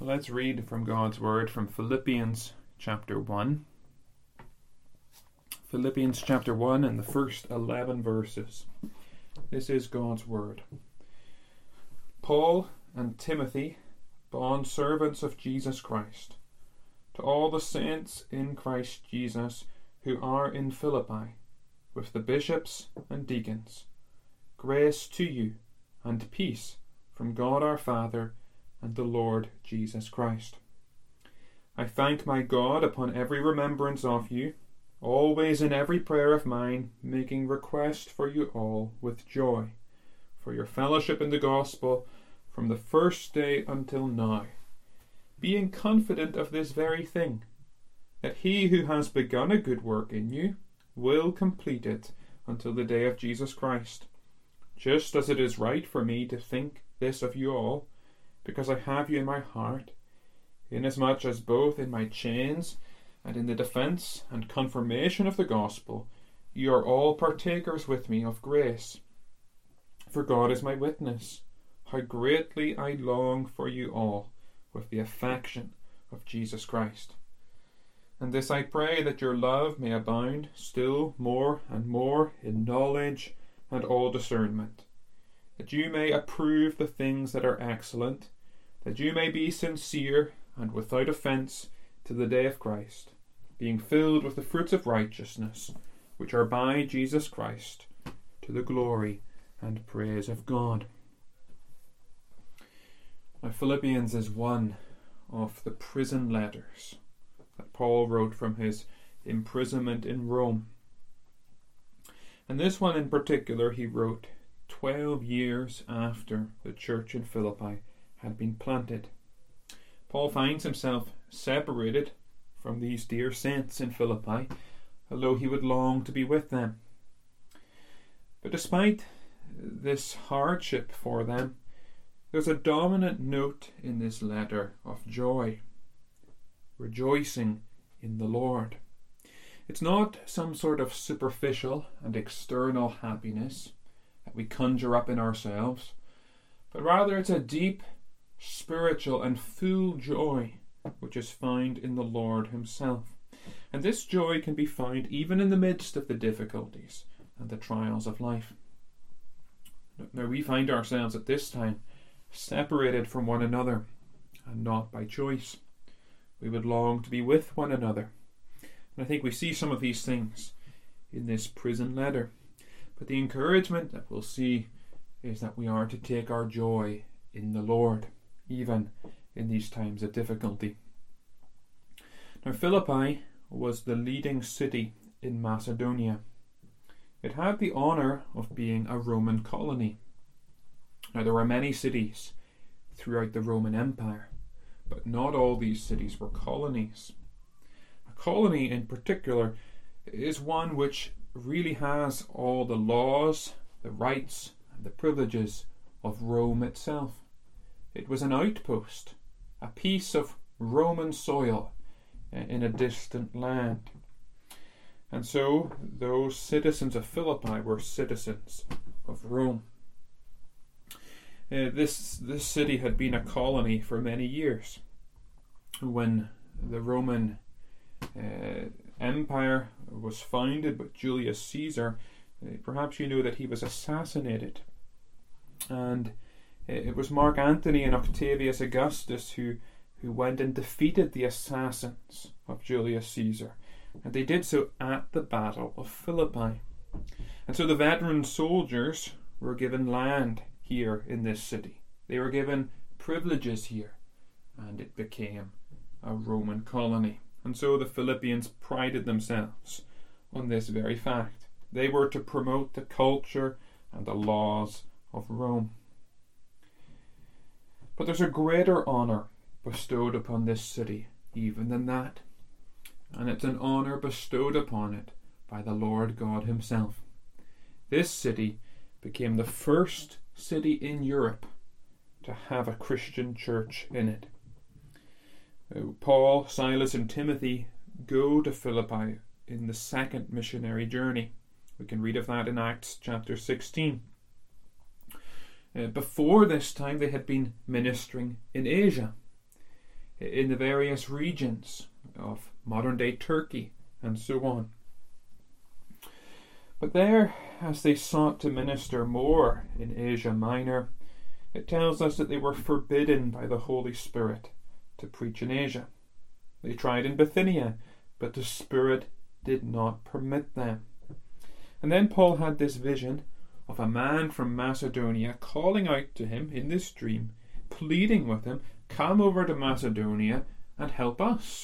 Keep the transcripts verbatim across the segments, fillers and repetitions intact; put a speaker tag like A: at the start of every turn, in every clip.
A: Let's read from God's Word from Philippians chapter one. Philippians chapter one and the first eleven verses. This is God's Word. Paul and Timothy, bondservants of Jesus Christ, to all the saints in Christ Jesus who are in Philippi, with the bishops and deacons, grace to you and peace from God our Father and the Lord Jesus Christ. I thank my God upon every remembrance of you, always in every prayer of mine, making request for you all with joy, for your fellowship in the gospel from the first day until now, being confident of this very thing, that he who has begun a good work in you will complete it until the day of Jesus Christ. Just as it is right for me to think this of you all, because I have you in my heart, inasmuch as both in my chains and in the defence and confirmation of the gospel you are all partakers with me of grace. For God is my witness, how greatly I long for you all with the affection of Jesus Christ. And this I pray, that your love may abound still more and more in knowledge and all discernment, that you may approve the things that are excellent, that you may be sincere and without offence to the day of Christ, being filled with the fruits of righteousness, which are by Jesus Christ, to the glory and praise of God. Now, Philippians is one of the prison letters that Paul wrote from his imprisonment in Rome. And this one in particular he wrote twelve years after the church in Philippi had been planted. Paul finds himself separated from these dear saints in Philippi, although he would long to be with them. But despite this hardship for them, there's a dominant note in this letter of joy, rejoicing in the Lord. It's not some sort of superficial and external happiness that we conjure up in ourselves, but rather it's a deep, spiritual and full joy which is found in the Lord himself. And this joy can be found even in the midst of the difficulties and the trials of life. Now we find ourselves at this time separated from one another, and not by choice. We would long to be with one another. And I think we see some of these things in this prison letter. But the encouragement that we'll see is that we are to take our joy in the Lord, even in these times of difficulty. Now, Philippi was the leading city in Macedonia. It had the honour of being a Roman colony. Now, there were many cities throughout the Roman Empire, but not all these cities were colonies. A colony in particular is one which really has all the laws, the rights, and the privileges of Rome itself. It was an outpost, a piece of Roman soil in a distant land. And so those citizens of Philippi were citizens of Rome. Uh, this, this city had been a colony for many years. When the Roman uh, Empire was founded by Julius Caesar, uh, perhaps you know that he was assassinated. And it was Mark Antony and Octavius Augustus who, who went and defeated the assassins of Julius Caesar. And they did so at the Battle of Philippi. And so the veteran soldiers were given land here in this city. They were given privileges here, and it became a Roman colony. And so the Philippians prided themselves on this very fact. They were to promote the culture and the laws of Rome. But there's a greater honour bestowed upon this city even than that. And it's an honour bestowed upon it by the Lord God himself. This city became the first city in Europe to have a Christian church in it. Paul, Silas and Timothy go to Philippi in the second missionary journey. We can read of that in Acts chapter sixteen. Uh, before this time they had been ministering in Asia. in the various regions of modern-day Turkey and so on. But there, as they sought to minister more in Asia Minor, it tells us that they were forbidden by the Holy Spirit to preach in Asia. They tried in Bithynia, but the Spirit did not permit them. And then Paul had this vision of a man from Macedonia calling out to him in this dream, pleading with him, come over to Macedonia and help us.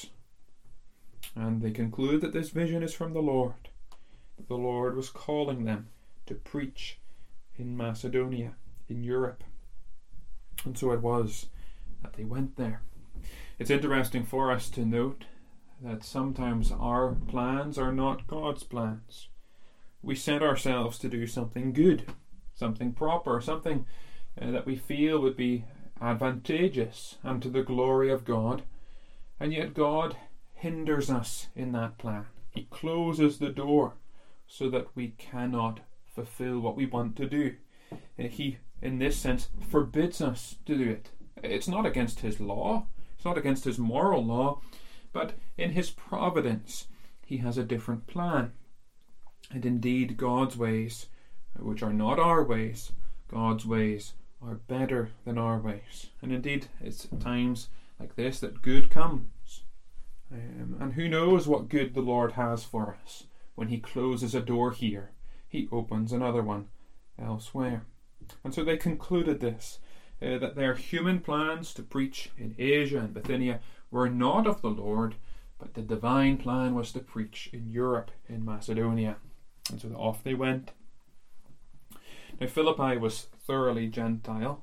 A: And they conclude that this vision is from the Lord, that the Lord was calling them to preach in Macedonia, in Europe. And so it was that they went there. It's interesting for us to note that sometimes our plans are not God's plans. We set ourselves to do something good, something proper, something uh, that we feel would be advantageous and to the glory of God, and yet God hinders us in that plan. He closes the door so that we cannot fulfill what we want to do. Uh, he, in this sense, forbids us to do it. It's not against His law, it's not against His moral law, but in His providence He has a different plan. And indeed, God's ways, which are not our ways, God's ways are better than our ways. And indeed, it's at times like this that good comes. Um, and who knows what good the Lord has for us. When He closes a door here, He opens another one elsewhere. And so they concluded this, uh, that their human plans to preach in Asia and Bithynia were not of the Lord, but the divine plan was to preach in Europe, in Macedonia. And so off they went. Now Philippi was thoroughly Gentile.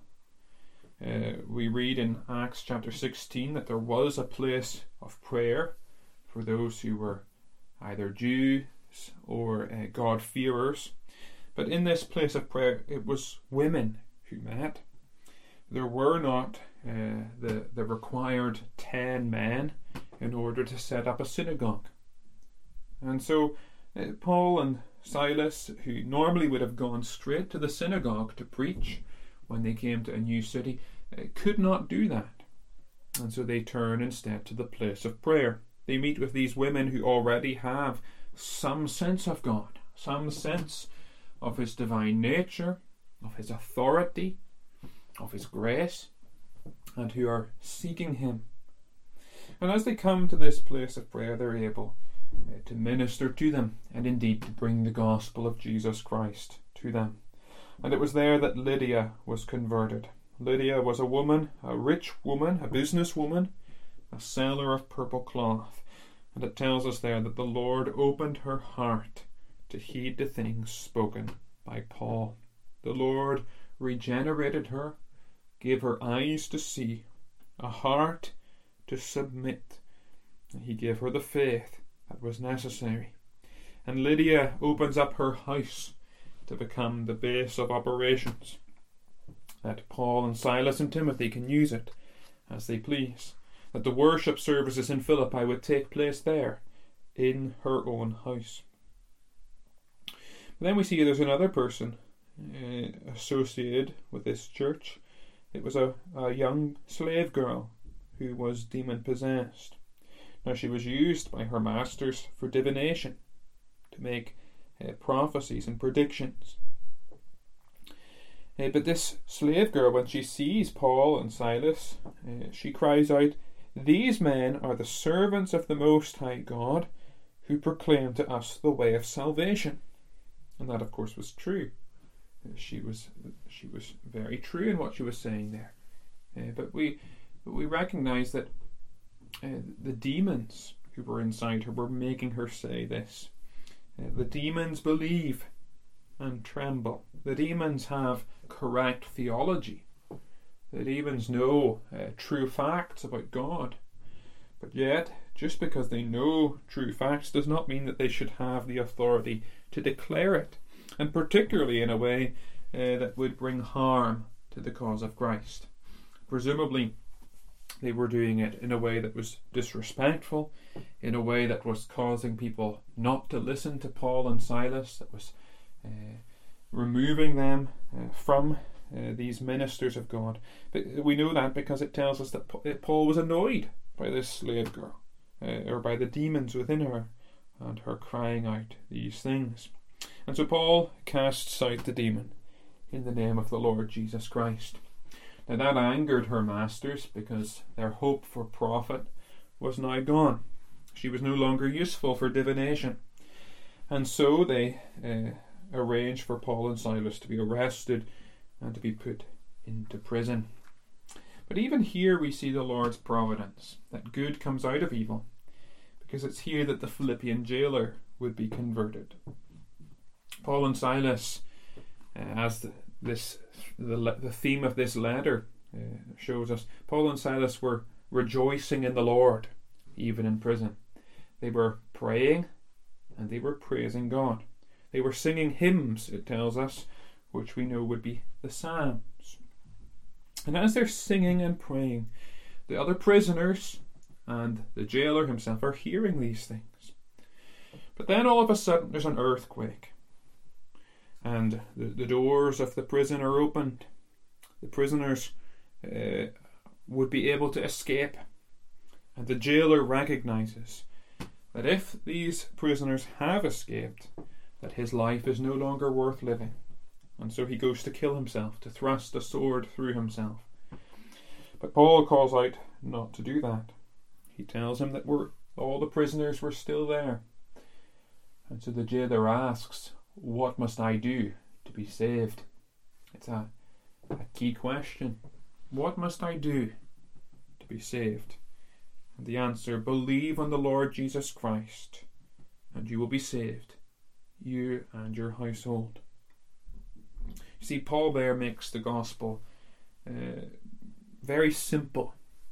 A: Uh, we read in Acts chapter sixteen that there was a place of prayer for those who were either Jews or uh, God-fearers. But in this place of prayer, it was women who met. There were not uh, the, the required ten men in order to set up a synagogue. And so uh, Paul and Silas, who normally would have gone straight to the synagogue to preach when they came to a new city, uh, could not do that. And so they turn instead to the place of prayer. They meet with these women who already have some sense of God, some sense of His divine nature, of His authority, of His grace, and who are seeking Him. And as they come to this place of prayer, they're able uh, to minister to them, and indeed to bring the gospel of Jesus Christ to them. And it was there that Lydia was converted. Lydia was a woman, a rich woman, a businesswoman, a seller of purple cloth. And it tells us there that the Lord opened her heart to heed the things spoken by Paul. The Lord regenerated her, gave her eyes to see, a heart to submit. And He gave her the faith that was necessary. And Lydia opens up her house to become the base of operations, that Paul and Silas and Timothy can use it as they please, that the worship services in Philippi would take place there in her own house. But then we see there's another person uh, associated with this church. It was a, a young slave girl who was demon possessed. Now she was used by her masters for divination, to make uh, prophecies and predictions. Uh, but this slave girl, when she sees Paul and Silas, uh, she cries out, "These men are the servants of the Most High God, who proclaim to us the way of salvation." And that, of course, was true. Uh, she was she was very true in what she was saying there. Uh, but we but we recognise that uh, the demons who were inside her were making her say this. Uh, the demons believe and tremble. The demons have correct theology. The demons know uh, true facts about God. But yet, just because they know true facts does not mean that they should have the authority to declare it, and particularly in a way uh, that would bring harm to the cause of Christ. Presumably, they were doing it in a way that was disrespectful, in a way that was causing people not to listen to Paul and Silas, that was uh, removing them uh, from uh, these ministers of God. But we know that because it tells us that Paul was annoyed by this slave girl, uh, or by the demons within her, and her crying out these things. And so Paul casts out the demon in the name of the Lord Jesus Christ. Now that angered her masters, because their hope for profit was now gone. She was no longer useful for divination. And so they uh, arranged for Paul and Silas to be arrested and to be put into prison. But even here we see the Lord's providence, that good comes out of evil, because it's here that the Philippian jailer would be converted. Paul and Silas, uh, as the, this the, the theme of this letter uh, shows us, Paul and Silas were rejoicing in the Lord, even in prison. They were praying and they were praising God. They were singing hymns, it tells us, which we know would be the Psalms. And as they're singing and praying, the other prisoners and the jailer himself are hearing these things. But then all of a sudden there's an earthquake, and the, the doors of the prison are opened. The prisoners uh, would be able to escape, and the jailer recognizes that if these prisoners have escaped, that his life is no longer worth living. And so he goes to kill himself, to thrust a sword through himself. But Paul calls out not to do that. He tells him that we're, all the prisoners were still there. And so the jailer asks, what must I do to be saved? It's a, a key question. What must I do to be saved? And the answer, believe on the Lord Jesus Christ, and you will be saved, you and your household. You see, Paul there makes the gospel uh, very simple.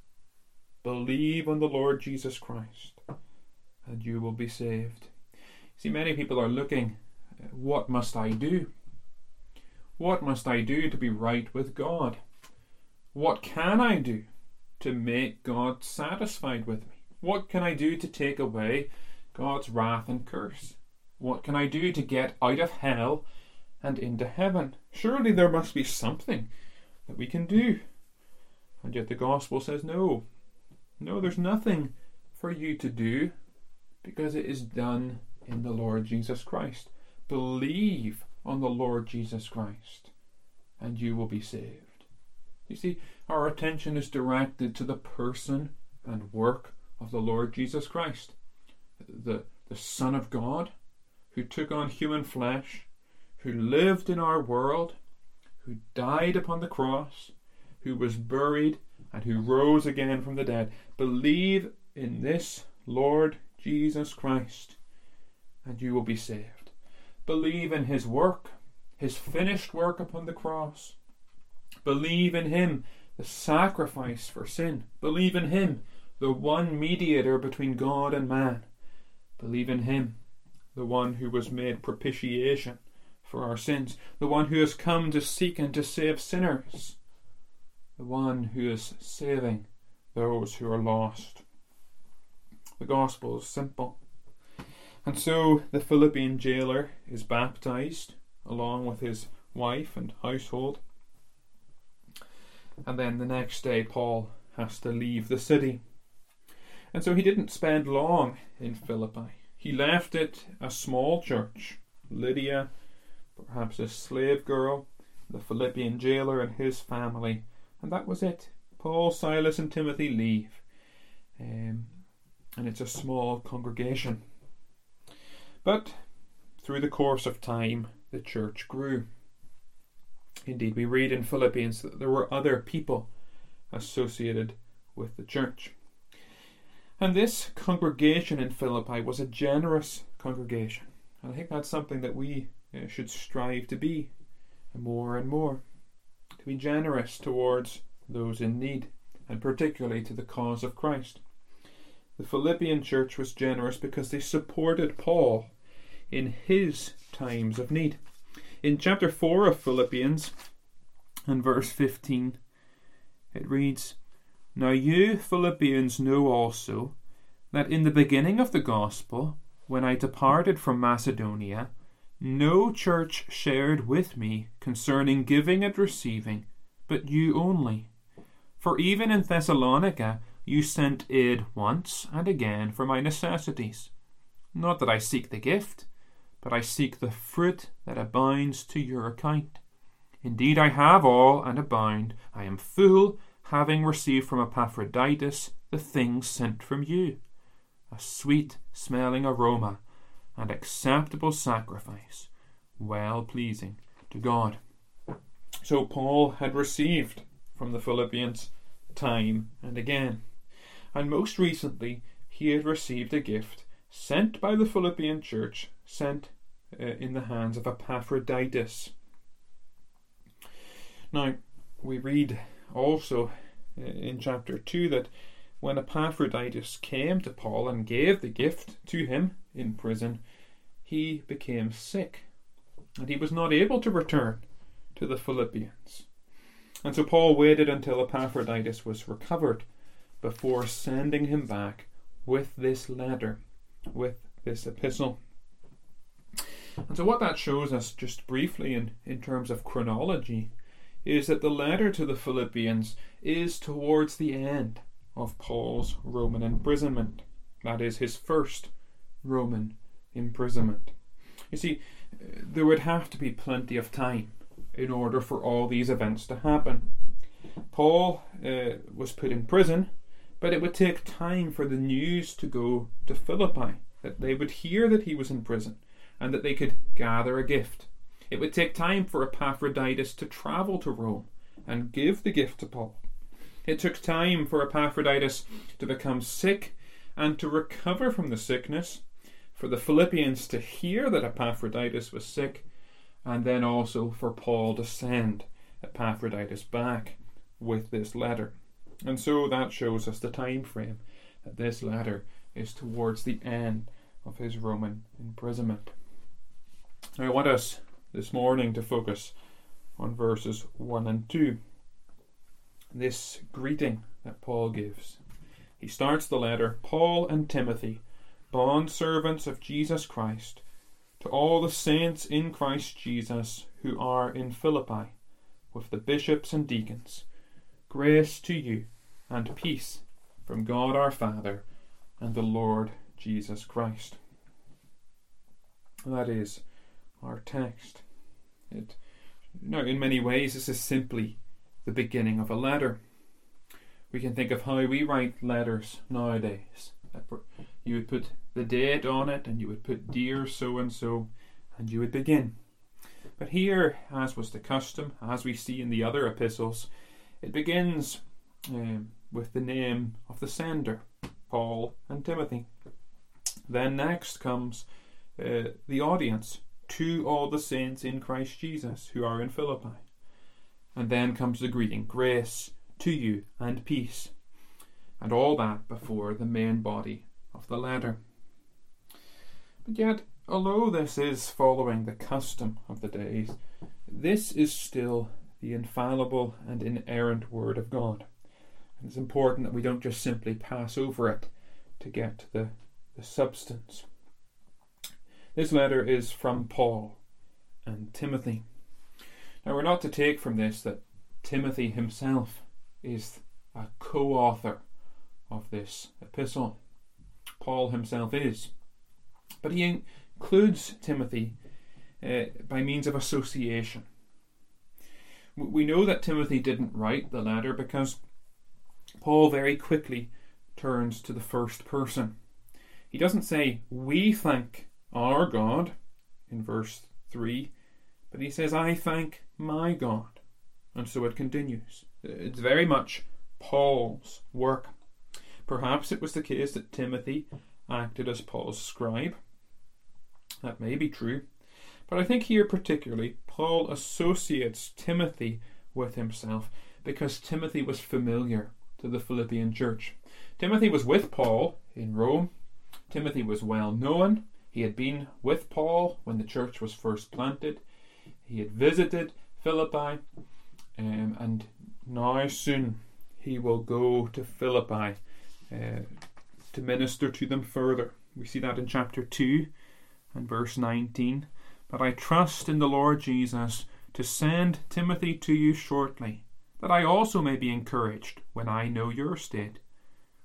A: Believe on the Lord Jesus Christ, and you will be saved. See, many people are looking, what must I do? What must I do to be right with God? What can I do to make God satisfied with me? What can I do to take away God's wrath and curse? What can I do to get out of hell and into heaven? Surely there must be something that we can do. And yet the gospel says no. No, there's nothing for you to do, because it is done in the Lord Jesus Christ. Believe on the Lord Jesus Christ, and you will be saved. You see, our attention is directed to the person and work of the Lord Jesus Christ, the, the Son of God, who took on human flesh, who lived in our world, who died upon the cross, who was buried, and who rose again from the dead. Believe in this Lord Jesus Christ, and you will be saved. Believe in his work, his finished work upon the cross. Believe in him, the sacrifice for sin. Believe in him, the one mediator between God and man. Believe in him, the one who was made propitiation for our sins, the one who has come to seek and to save sinners, the one who is saving those who are lost. The gospel is simple. And so the Philippian jailer is baptized along with his wife and household. And then the next day Paul has to leave the city. And so he didn't spend long in Philippi. He left it a small church. Lydia, perhaps a slave girl, the Philippian jailer and his family. And that was it. Paul, Silas and Timothy leave. Um, and it's a small congregation. But through the course of time, the church grew. Indeed, we read in Philippians that there were other people associated with the church. And this congregation in Philippi was a generous congregation. And I think that's something that we uh, should strive to be more and more. To be generous towards those in need, and particularly to the cause of Christ. The Philippian church was generous because they supported Paul in his times of need. In chapter four of Philippians, and verse fifteen, it reads, Now you Philippians know also that in the beginning of the gospel, when I departed from Macedonia, no church shared with me concerning giving and receiving, but you only. For even in Thessalonica, you sent aid once and again for my necessities. Not that I seek the gift, but I seek the fruit that abounds to your account. Indeed, I have all and abound. I am full, having received from Epaphroditus the things sent from you, a sweet-smelling aroma and acceptable sacrifice, well-pleasing to God. So Paul had received from the Philippians time and again. And most recently, he had received a gift sent by the Philippian church, sent uh, in the hands of Epaphroditus. Now, we read also uh, in chapter two that when Epaphroditus came to Paul and gave the gift to him in prison, he became sick, and he was not able to return to the Philippians. And so Paul waited until Epaphroditus was recovered before sending him back with this letter, with this epistle. And so what that shows us, just briefly in, in terms of chronology, is that the letter to the Philippians is towards the end of Paul's Roman imprisonment. That is his first Roman imprisonment. You see, there would have to be plenty of time in order for all these events to happen. Paul uh, was put in prison, but it would take time for the news to go to Philippi, that they would hear that he was in prison and that they could gather a gift. It would take time for Epaphroditus to travel to Rome and give the gift to Paul. It took time for Epaphroditus to become sick and to recover from the sickness, for the Philippians to hear that Epaphroditus was sick, and then also for Paul to send Epaphroditus back with this letter. And so that shows us the time frame, that this letter is towards the end of his Roman imprisonment. Now I want us this morning to focus on verses one and two. This greeting that Paul gives. He starts the letter, Paul and Timothy, bondservants of Jesus Christ, to all the saints in Christ Jesus who are in Philippi, with the bishops and deacons, grace to you and peace from God our Father and the Lord Jesus Christ. That is our text. It, now, in many ways, this is simply the beginning of a letter. We can think of how we write letters nowadays. You would put the date on it, and you would put dear so and so, and you would begin. But here, as was the custom, as we see in the other epistles, it begins um, with the name of the sender, Paul and Timothy. Then next comes uh, the audience, to all the saints in Christ Jesus who are in Philippi. And then comes the greeting, grace to you and peace. And all that before the main body of the letter. But yet, although this is following the custom of the days, this is still the infallible and inerrant Word of God. And it's important that we don't just simply pass over it to get to the, the substance. This letter is from Paul and Timothy. Now, we're not to take from this that Timothy himself is a co-author of this epistle. Paul himself is. But he includes Timothy uh, by means of association. We know that Timothy didn't write the letter because Paul very quickly turns to the first person. He doesn't say, we thank our God, in verse three, but he says, I thank my God. And so it continues. It's very much Paul's work. Perhaps it was the case that Timothy acted as Paul's scribe. That may be true. But I think here particularly, Paul associates Timothy with himself because Timothy was familiar to the Philippian church. Timothy was with Paul in Rome. Timothy was well known. He had been with Paul when the church was first planted. He had visited Philippi, um, and now soon he will go to Philippi uh, to minister to them further. We see that in chapter two and verse nineteen. But I trust in the Lord Jesus to send Timothy to you shortly, that I also may be encouraged when I know your state.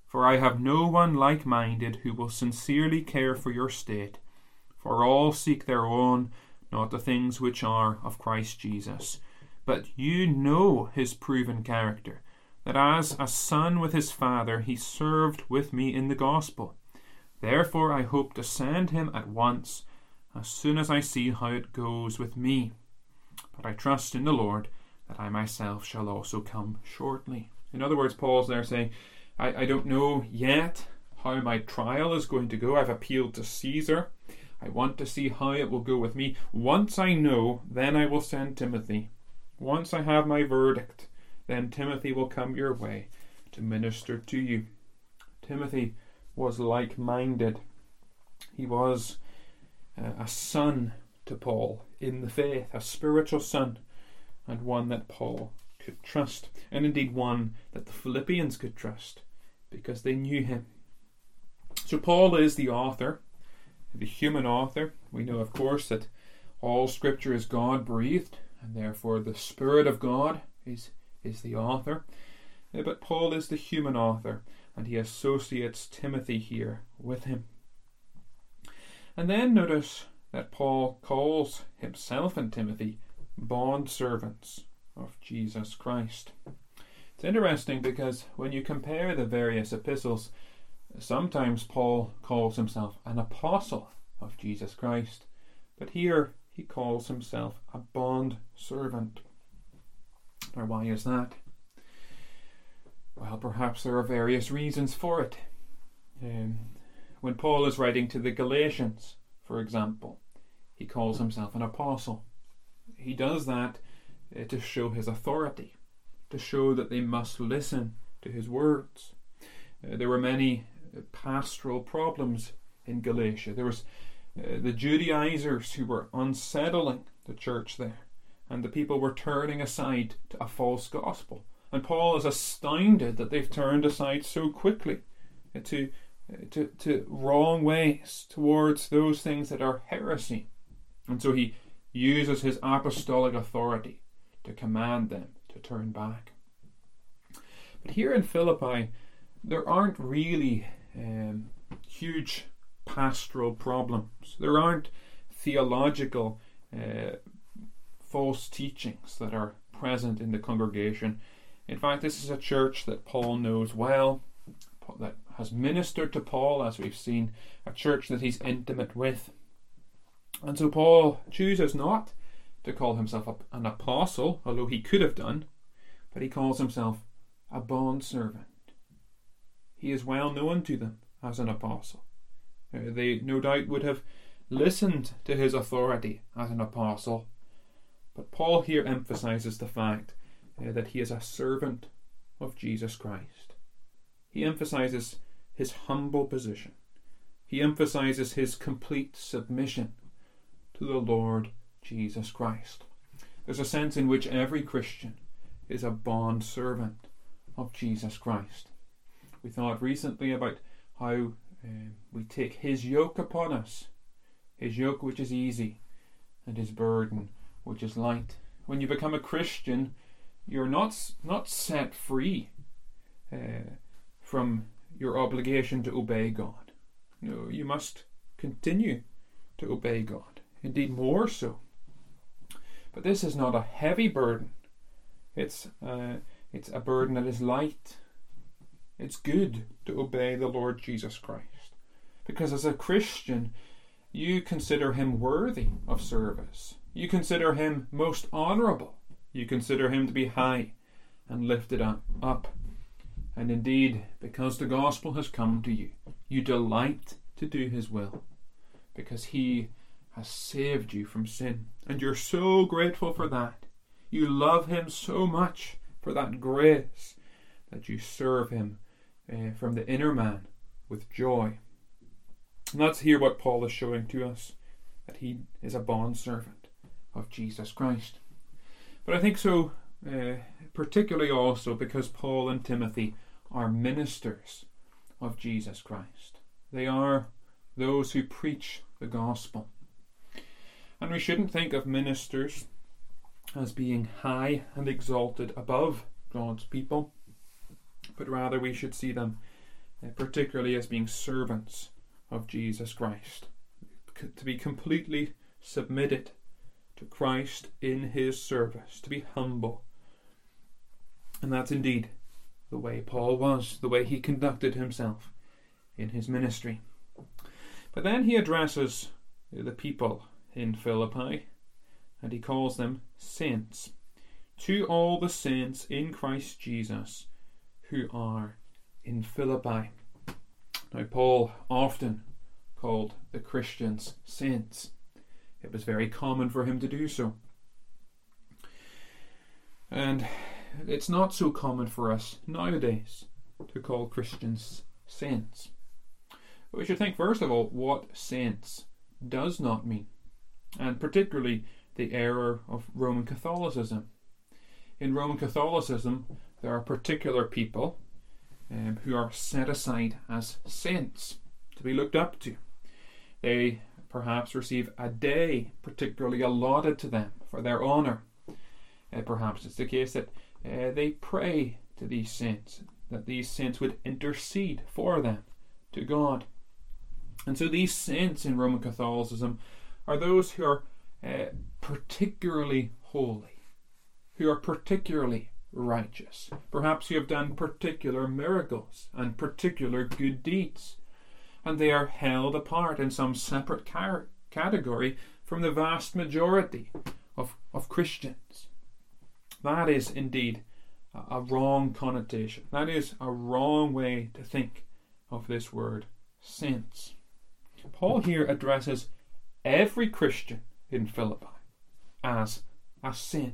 A: For I have no one like-minded who will sincerely care for your state. For all seek their own, not the things which are of Christ Jesus. But you know his proven character, that as a son with his father he served with me in the gospel. Therefore I hope to send him at once, as soon as I see how it goes with me. But I trust in the Lord that I myself shall also come shortly. In other words, Paul's there saying, I, I don't know yet how my trial is going to go. I've appealed to Caesar. I want to see how it will go with me. Once I know, then I will send Timothy. Once I have my verdict, then Timothy will come your way to minister to you. Timothy was like-minded. He was uh, a son to Paul in the faith, a spiritual son, and one that Paul could trust, and indeed one that the Philippians could trust, because they knew him. So Paul is the author, the human author. We know, of course, that all Scripture is God-breathed, and therefore the Spirit of God is, is the author. But Paul is the human author, and he associates Timothy here with him. And then notice that Paul calls himself and Timothy bondservants of Jesus Christ. It's interesting because when you compare the various epistles, sometimes Paul calls himself an apostle of Jesus Christ, but here he calls himself a bondservant. Now, why is that? Well, perhaps there are various reasons for it. Um, when Paul is writing to the Galatians, for example, he calls himself an apostle. He does that uh, to show his authority, to show that they must listen to his words. Uh, there were many uh, pastoral problems in Galatia. There was uh, the Judaizers who were unsettling the church there, and the people were turning aside to a false gospel. And Paul is astounded that they've turned aside so quickly uh, to, uh, to, to wrong ways, towards those things that are heresy. And so he uses his apostolic authority to command them to turn back. But here in Philippi, there aren't really um, huge pastoral problems. There aren't theological uh, false teachings that are present in the congregation. In fact, this is a church that Paul knows well, that has ministered to Paul, as we've seen, a church that he's intimate with. And so Paul chooses not to call himself an apostle, although he could have done, but he calls himself a bondservant. He is well known to them as an apostle. Uh, they no doubt would have listened to his authority as an apostle, but Paul here emphasizes the fact uh, that he is a servant of Jesus Christ. He emphasizes his humble position. He emphasizes his complete submission to the Lord Jesus Christ. There's a sense in which every Christian is a bond servant of Jesus Christ. We thought recently about how uh, we take his yoke upon us, his yoke which is easy, and his burden which is light. When you become a Christian, you're not not set free uh, from your obligation to obey God. No, you must continue to obey God. Indeed, more so. But this is not a heavy burden. It's uh, it's a burden that is light. It's good to obey the Lord Jesus Christ, because as a Christian, you consider him worthy of service. You consider him most honourable. You consider him to be high and lifted up. up. And indeed, because the gospel has come to you, you delight to do his will, because he has saved you from sin. And you're so grateful for that. You love him so much for that grace that you serve him uh, from the inner man with joy. And that's here what Paul is showing to us, that he is a bondservant of Jesus Christ. But I think so, uh, particularly also because Paul and Timothy are ministers of Jesus Christ. They are those who preach the gospel. And we shouldn't think of ministers as being high and exalted above God's people, but rather we should see them uh, particularly as being servants of Jesus Christ, C- to be completely submitted to Christ in his service, to be humble. And that's indeed the way Paul was, the way he conducted himself in his ministry. But then he addresses the people in Philippi, and he calls them saints. To all the saints in Christ Jesus who are in Philippi. Now, Paul often called the Christians saints. It was very common for him to do so. And it's not so common for us nowadays to call Christians saints. But we should think, first of all, what saints does not mean, and particularly the error of Roman Catholicism. In Roman Catholicism, there are particular people um, who are set aside as saints to be looked up to. They perhaps receive a day particularly allotted to them for their honour. Uh, perhaps it's the case that uh, they pray to these saints, that these saints would intercede for them to God. And so these saints in Roman Catholicism are those who are uh, particularly holy, who are particularly righteous. Perhaps who have done particular miracles and particular good deeds, and they are held apart in some separate car- category from the vast majority of, of Christians. That is indeed a, a wrong connotation. That is a wrong way to think of this word saints. Paul here addresses every Christian in Philippi as a saint.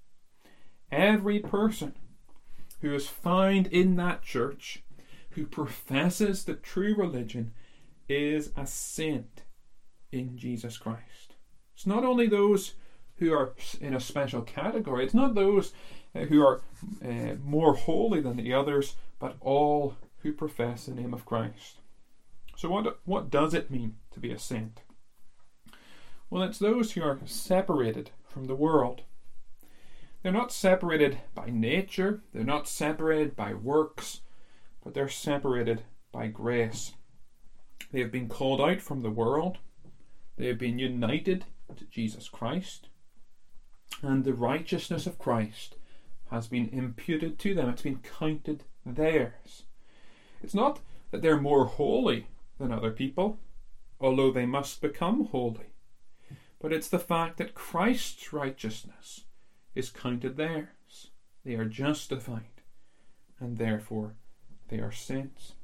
A: Every person who is found in that church, who professes the true religion, is a saint in Jesus Christ. It's not only those who are in a special category, it's not those uh, who are uh, more holy than the others, but all who profess the name of Christ. So what, what does it mean to be a saint? Well, it's those who are separated from the world. They're not separated by nature, they're not separated by works, but they're separated by grace. They have been called out from the world, they have been united to Jesus Christ, and the righteousness of Christ has been imputed to them. It's been counted theirs. It's not that they're more holy than other people, although they must become holy, but it's the fact that Christ's righteousness is counted theirs. They are justified, and therefore they are saints.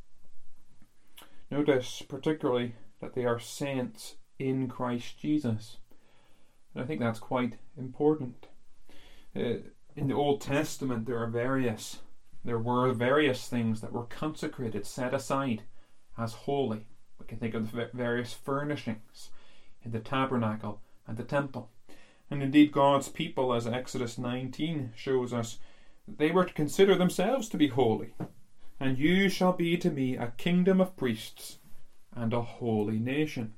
A: Notice particularly that they are saints in Christ Jesus. And I think that's quite important. Uh, in the Old Testament there are various, there were various things that were consecrated, set aside as holy. We can think of the various furnishings in the tabernacle and the temple. And indeed God's people, as Exodus nineteen shows us, they were to consider themselves to be holy. And you shall be to me a kingdom of priests and a holy nation.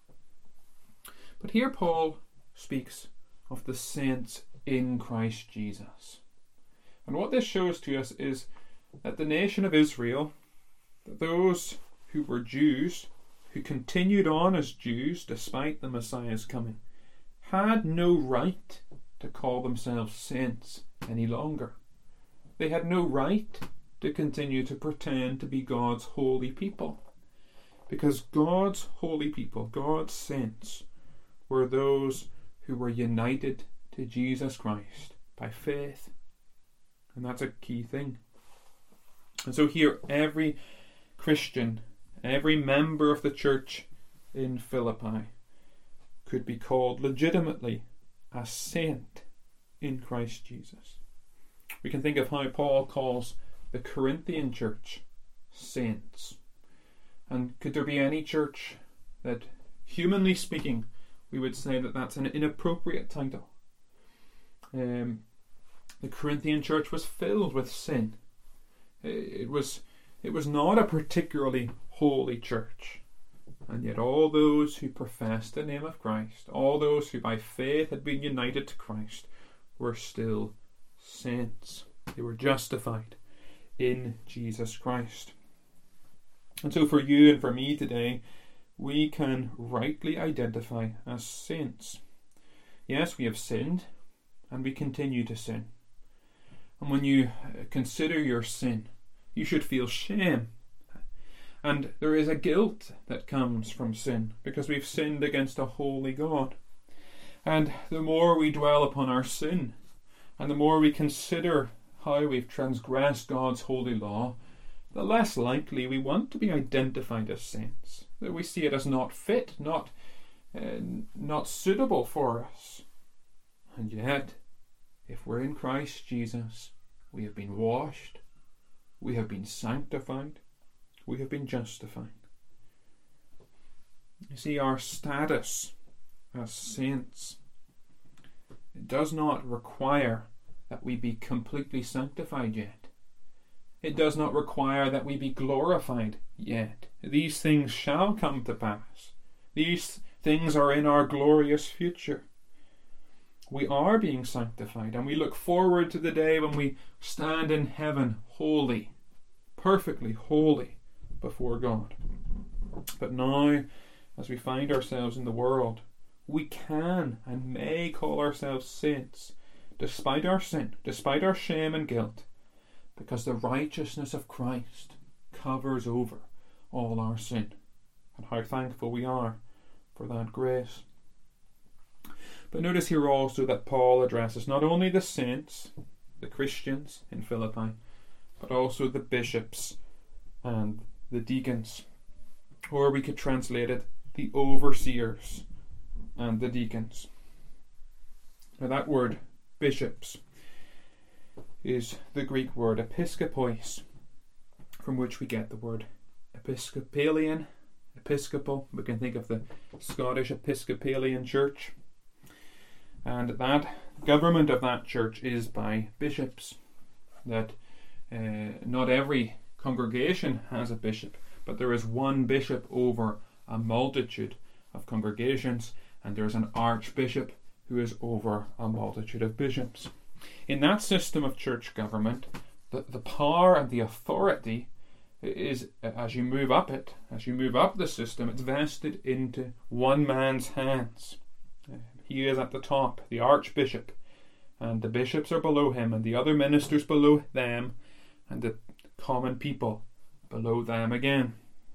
A: But here Paul speaks of the saints in Christ Jesus. And what this shows to us is that the nation of Israel, that those who were Jews, who continued on as Jews despite the Messiah's coming, had no right to call themselves saints any longer. They had no right to continue to pretend to be God's holy people, because God's holy people, God's saints, were those who were united to Jesus Christ by faith. And that's a key thing. And so here every Christian, every member of the church in Philippi could be called legitimately a saint in Christ Jesus. We can think of how Paul calls the Corinthian church saints. And could there be any church that, humanly speaking, we would say that that's an inappropriate title? Um, the Corinthian church was filled with sin. It was, it was not a particularly holy church. And yet all those who professed the name of Christ, all those who by faith had been united to Christ, were still saints. They were justified in Jesus Christ. And so for you and for me today, we can rightly identify as saints. Yes, we have sinned, and we continue to sin. And when you consider your sin, you should feel shame. And there is a guilt that comes from sin, because we've sinned against a holy God. And the more we dwell upon our sin, and the more we consider how we've transgressed God's holy law, the less likely we want to be identified as saints. That we see it as not fit, not, uh, not suitable for us. And yet, if we're in Christ Jesus, we have been washed, we have been sanctified, we have been justified. You see, our status as saints, it does not require that we be completely sanctified yet. It does not require that we be glorified yet. These things shall come to pass. These things are in our glorious future. We are being sanctified, and we look forward to the day when we stand in heaven holy, perfectly holy before God. But now, as we find ourselves in the world, we can and may call ourselves saints, despite our sin, despite our shame and guilt, because the righteousness of Christ covers over all our sin. And how thankful we are for that grace. But notice here also that Paul addresses not only the saints, the Christians in Philippi, but also the bishops and the deacons. Or we could translate it, the overseers and the deacons. Now that word, bishops, is the Greek word episkopos, from which we get the word Episcopalian, Episcopal. We can think of the Scottish Episcopalian Church. And that government of that church is by bishops. That uh, not every congregation has a bishop, but there is one bishop over a multitude of congregations, and there is an archbishop who is over a multitude of bishops. In that system of church government, the, the power and the authority is, as you move up it, as you move up the system, it's vested into one man's hands. He is at the top, the archbishop, and the bishops are below him, and the other ministers below them, and the common people below them again.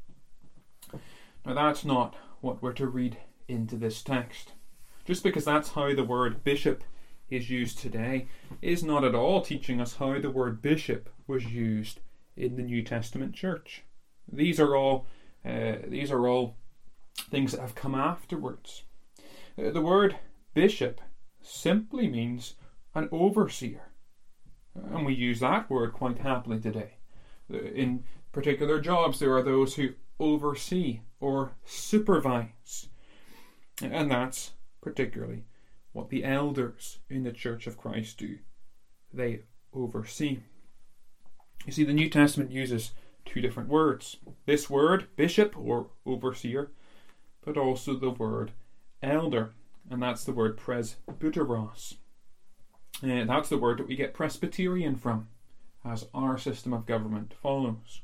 A: Now that's not what we're to read into this text. Just because that's how the word bishop is used today is not at all teaching us how the word bishop was used in the New Testament church. These are all uh, these are all things that have come afterwards. Uh, the word bishop simply means an overseer, and we use that word quite happily today. In particular jobs, there are those who oversee or supervise, and that's particularly what the elders in the Church of Christ do. They oversee. You see, the New Testament uses two different words. This word, bishop or overseer, but also the word elder, and that's the word presbyteros. Uh, that's the word that we get Presbyterian from, as our system of government follows.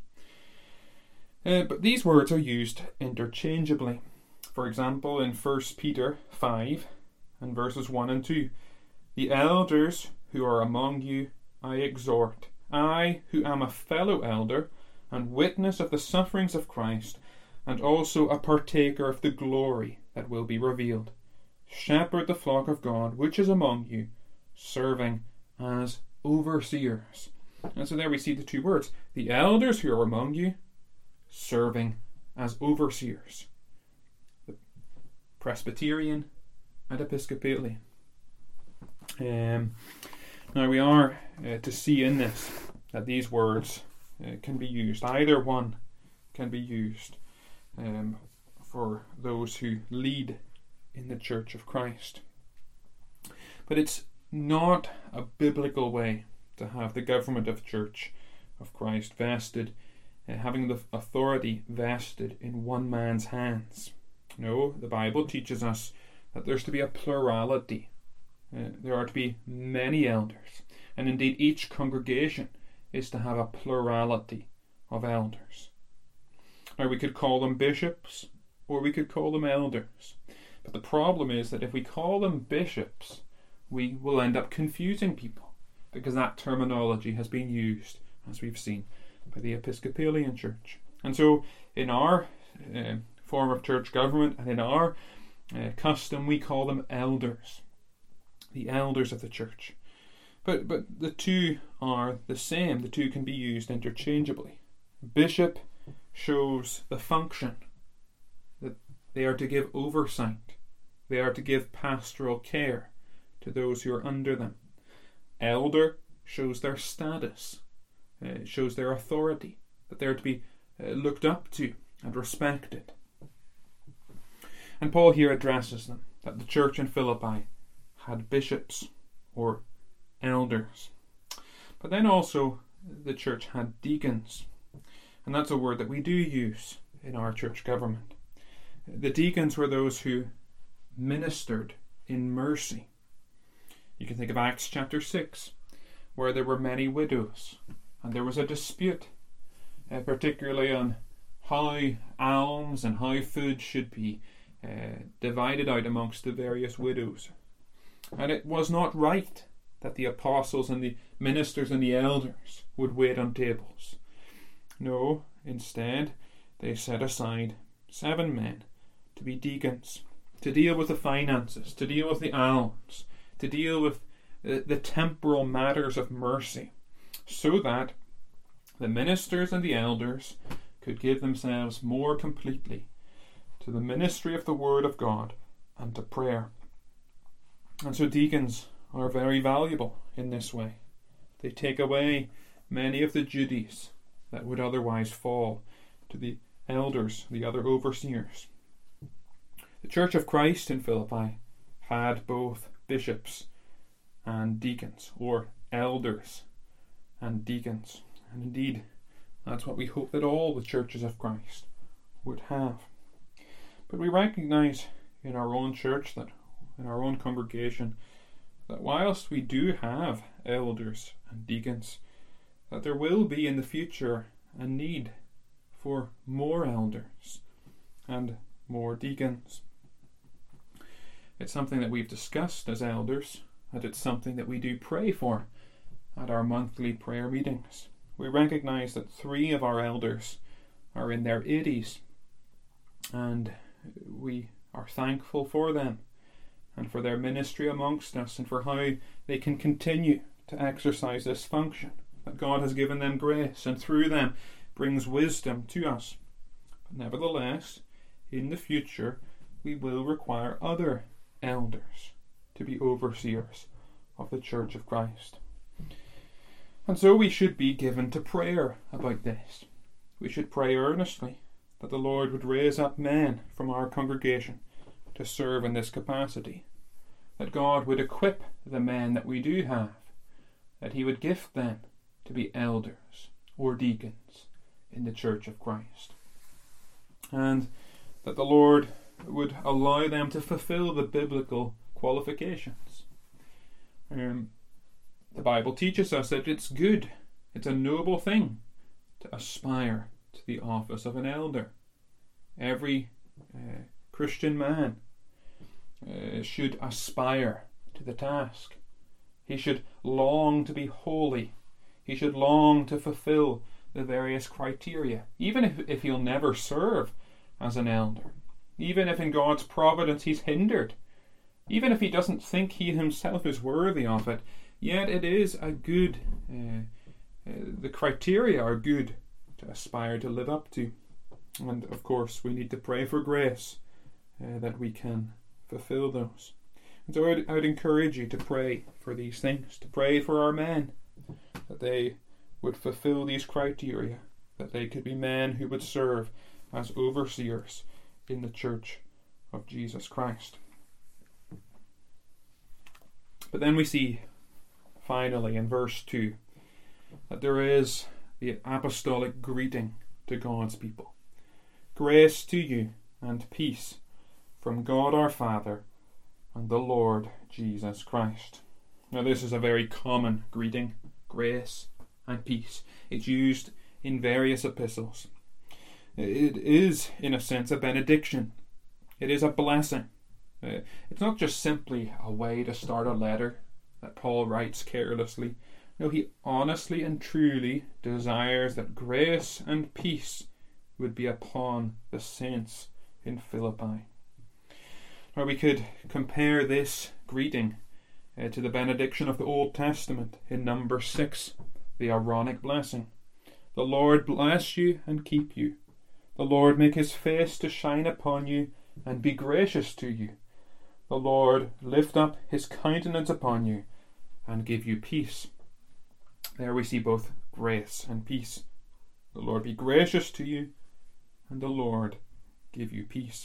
A: Uh, but these words are used interchangeably. For example, in First Peter five and verses one and two, the elders who are among you I exhort, I who am a fellow elder and witness of the sufferings of Christ, and also a partaker of the glory that will be revealed. Shepherd the flock of God which is among you, serving as overseers. And so there we see the two words. The elders who are among you, serving as overseers. The Presbyterian and Episcopalian. Um, now we are uh, to see in this that these words uh, can be used. Either one can be used um, for those who lead in the Church of Christ. But it's not a biblical way to have the government of the Church of Christ vested, uh, having the authority vested in one man's hands. No, the Bible teaches us that there's to be a plurality. Uh, there are to be many elders, and indeed each congregation is to have a plurality of elders. Now, we could call them bishops, or we could call them elders. But the problem is that if we call them bishops, we will end up confusing people, because that terminology has been used, as we've seen, by the Episcopalian Church. And so, in our uh, form of church government and in our uh, custom, we call them elders, the elders of the church. But but the two are the same. The two can be used interchangeably. Bishop shows the function, that they are to give oversight, they are to give pastoral care to those who are under them. Elder shows their status, uh, shows their authority, that they are to be uh, looked up to and respected. And Paul here addresses them, that the church in Philippi had bishops or elders. But then also the church had deacons. And that's a word that we do use in our church government. The deacons were those who ministered in mercy. You can think of Acts chapter six, where there were many widows, and there was a dispute, uh, particularly on how alms and how food should be uh, divided out amongst the various widows. And it was not right that the apostles and the ministers and the elders would wait on tables. No, instead, they set aside seven men to be deacons, to deal with the finances, to deal with the alms, to deal with the, the temporal matters of mercy, so that the ministers and the elders could give themselves more completely to the ministry of the Word of God and to prayer. And so deacons are very valuable in this way. They take away many of the duties that would otherwise fall to the elders, the other overseers. The Church of Christ in Philippi had both bishops and deacons, or elders and deacons. And indeed, that's what we hope that all the churches of Christ would have. But we recognize in our own church, that in our own congregation, that whilst we do have elders and deacons, that there will be in the future a need for more elders and more deacons. It's something that we've discussed as elders, and it's something that we do pray for at our monthly prayer meetings. We recognize that three of our elders are in their eighties, and we are thankful for them and for their ministry amongst us, and for how they can continue to exercise this function, that God has given them grace and through them brings wisdom to us. But nevertheless, in the future, we will require other elders to be overseers of the Church of Christ. And so we should be given to prayer about this. We should pray earnestly that the Lord would raise up men from our congregation to serve in this capacity, that God would equip the men that we do have, that He would gift them to be elders or deacons in the Church of Christ, and that the Lord would allow them to fulfill the biblical qualifications. Um, the Bible teaches us that it's good, it's a noble thing to aspire to the office of an elder. Every uh, Christian man uh, should aspire to the task. He should long to be holy. He should long to fulfill the various criteria, even if, if he'll never serve as an elder, even if in God's providence he's hindered, even if he doesn't think he himself is worthy of it, yet it is a good, uh, uh, the criteria are good to aspire to live up to. And of course we need to pray for grace uh, that we can fulfill those. And so I would, I would encourage you to pray for these things, to pray for our men, that they would fulfill these criteria, that they could be men who would serve as overseers in the Church of Jesus Christ. But then we see finally in verse two that there is the apostolic greeting to God's people. Grace to you and peace from God our Father and the Lord Jesus Christ. Now this is a very common greeting, grace and peace. It's used in various epistles. It is, in a sense, a benediction. It is a blessing. Uh, it's not just simply a way to start a letter that Paul writes carelessly. No, he honestly and truly desires that grace and peace would be upon the saints in Philippi. Or we could compare this greeting uh, to the benediction of the Old Testament in number six, the Aaronic blessing. The Lord bless you and keep you. The Lord make his face to shine upon you and be gracious to you. The Lord lift up his countenance upon you and give you peace. There we see both grace and peace. The Lord be gracious to you, and the Lord give you peace.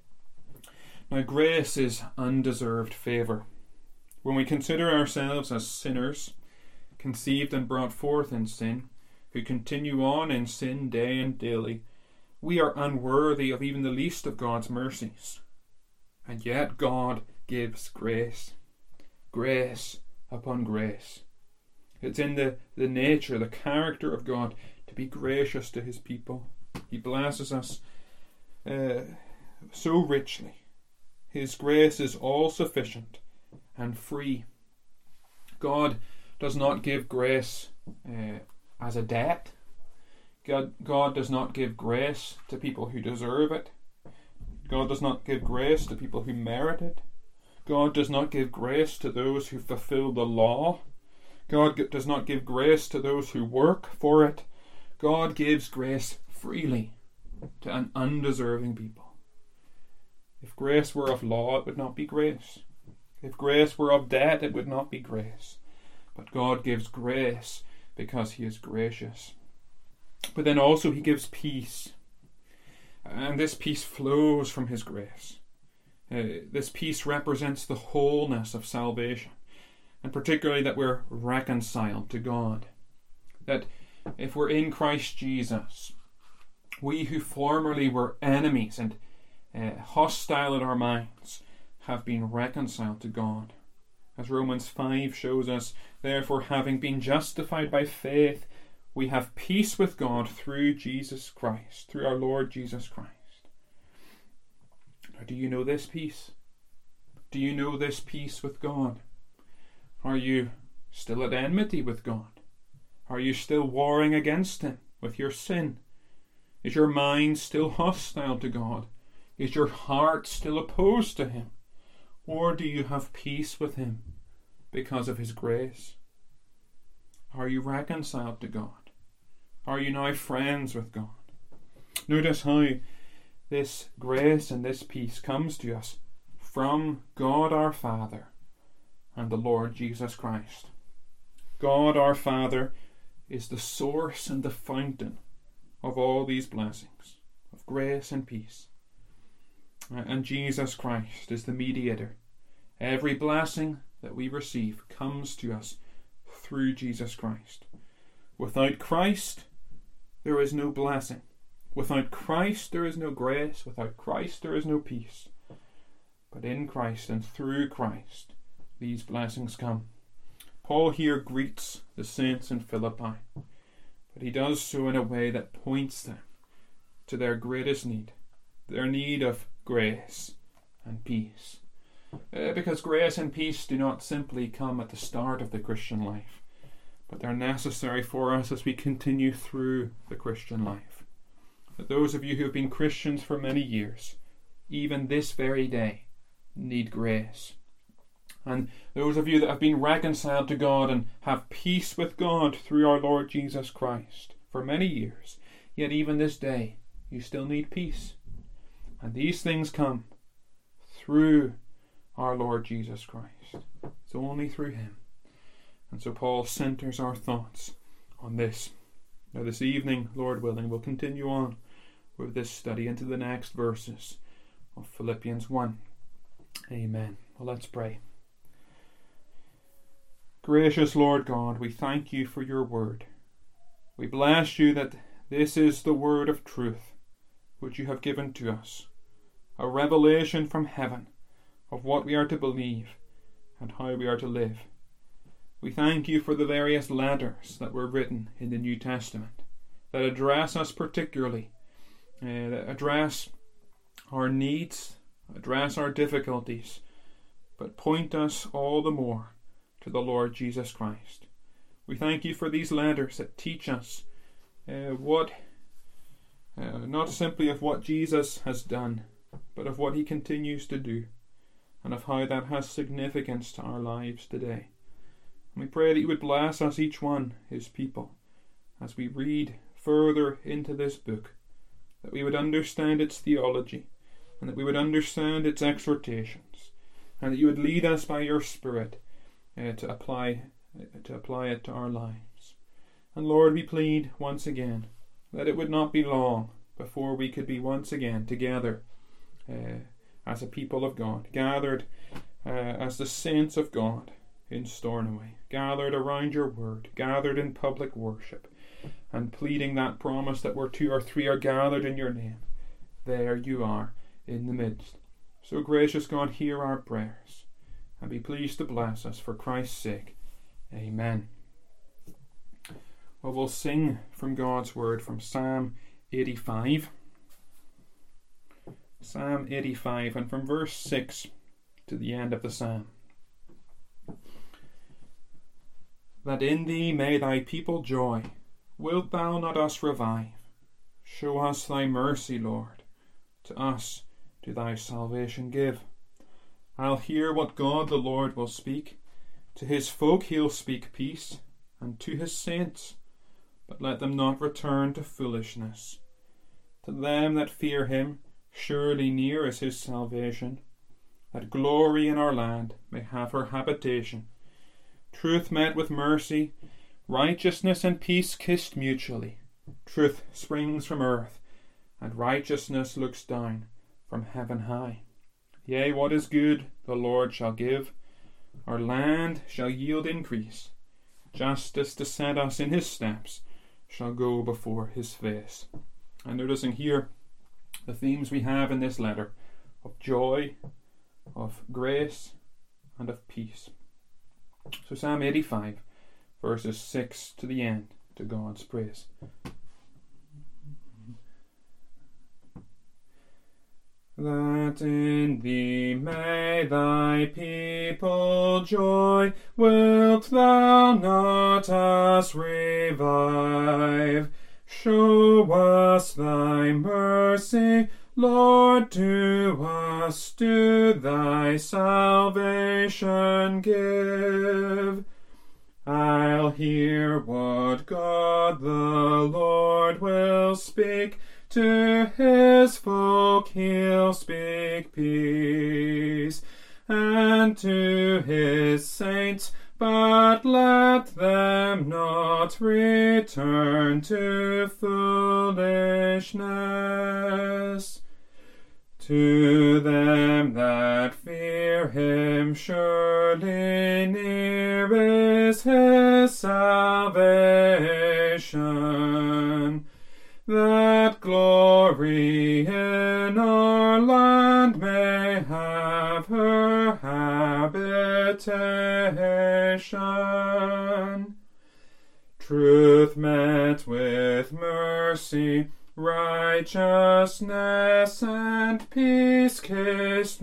A: Now, grace is undeserved favour. When we consider ourselves as sinners, conceived and brought forth in sin, who continue on in sin day and daily, we are unworthy of even the least of God's mercies. And yet God gives grace. Grace upon grace. It's in the, the nature, the character of God to be gracious to his people. He blesses us uh, so richly. His grace is all sufficient and free. God does not give grace uh, as a debt. God, God does not give grace to people who deserve it. God does not give grace to people who merit it. God does not give grace to those who fulfill the law. God does not give grace to those who work for it. God gives grace freely to an undeserving people. If grace were of law, it would not be grace. If grace were of debt, it would not be grace. But God gives grace because he is gracious. But then also he gives peace. And this peace flows from his grace. Uh, this peace represents the wholeness of salvation. And particularly that we're reconciled to God. That if we're in Christ Jesus, we who formerly were enemies and uh, hostile in our minds have been reconciled to God. As Romans five shows us, therefore having been justified by faith, we have peace with God through Jesus Christ, through our Lord Jesus Christ. Now, do you know this peace? Do you know this peace with God? Are you still at enmity with God? Are you still warring against him with your sin? Is your mind still hostile to God? Is your heart still opposed to him? Or do you have peace with him because of his grace? Are you reconciled to God? Are you now friends with God? Notice how this grace and this peace comes to us from God our Father and the Lord Jesus Christ. God our Father is the source and the fountain of all these blessings of grace and peace. And Jesus Christ is the mediator. Every blessing that we receive comes to us through Jesus Christ. Without Christ, there is no blessing. Without Christ, there is no grace. Without Christ, there is no peace. But in Christ and through Christ, these blessings come. Paul here greets the saints in Philippi, but he does so in a way that points them to their greatest need, their need of grace and peace. Uh, because grace and peace do not simply come at the start of the Christian life, but they're necessary for us as we continue through the Christian life. That those of you who have been Christians for many years, even this very day, need grace. And those of you that have been reconciled to God and have peace with God through our Lord Jesus Christ for many years, yet even this day, you still need peace. And these things come through our Lord Jesus Christ. It's only through him. And so Paul centers our thoughts on this. Now this evening, Lord willing, we'll continue on with this study into the next verses of Philippians one. Amen. Well, let's pray. Gracious Lord God, we thank you for your word. We bless you that this is the word of truth which you have given to us, a revelation from heaven of what we are to believe and how we are to live. We thank you for the various letters that were written in the New Testament that address us particularly uh, that address our needs, address our difficulties, but point us all the more to the Lord Jesus Christ. We thank you for these letters that teach us uh, what, uh, not simply of what Jesus has done, but of what he continues to do, and of how that has significance to our lives today. And we pray that you would bless us, each one, his people, as we read further into this book, that we would understand its theology, and that we would understand its exhortations, and that you would lead us by your Spirit uh, to apply uh, to apply it to our lives. And Lord, we plead once again that it would not be long before we could be once again together uh, as a people of God, gathered uh, as the saints of God in Stornoway, gathered around your word, gathered in public worship, and pleading that promise that where two or three are gathered in your name, there you are in the midst. So gracious God, hear our prayers, and be pleased to bless us for Christ's sake. Amen. Well, we'll sing from God's word from Psalm eighty-five. Psalm eighty-five, and from verse six to the end of the psalm. That in thee may thy people joy, wilt thou not us revive? Show us thy mercy, Lord, to us do thy salvation give. I'll hear what God the Lord will speak. To his folk he'll speak peace, and to his saints, but let them not return to foolishness. To them that fear him, surely near is his salvation, that glory in our land may have her habitation. Truth met with mercy, righteousness and peace kissed mutually. Truth springs from earth, and righteousness looks down from heaven high. Yea, what is good the Lord shall give, our land shall yield increase. Justice to set us in his steps shall go before his face. And noticing here the themes we have in this letter of joy, of grace, and of peace. So Psalm eighty-five, verses six to the end, to God's praise. That in thee may thy people joy, wilt thou not us revive? Show us thy mercy, Lord, to us do thy salvation give. I'll hear what God the Lord will speak, to his folk he'll speak peace, and to his saints, but let them not return to foolishness. To them that fear him, surely near is his salvation, that glory in our land may have her habitation. Truth met with mercy, righteousness and peace kissed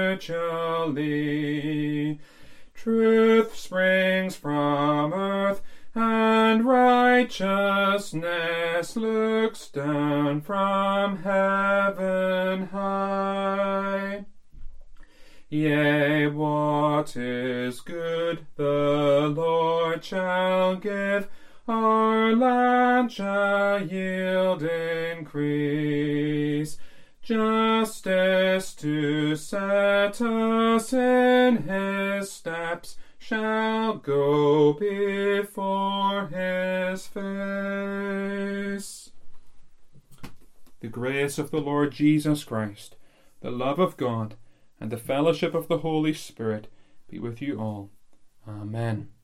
A: mutually. Truth springs from earth, and righteousness looks down from heaven high. Yea, what is good the Lord shall give, our land shall yield increase. Justice to set us in his steps shall go before his face. The grace of the Lord Jesus Christ, the love of God, and the fellowship of the Holy Spirit be with you all. Amen.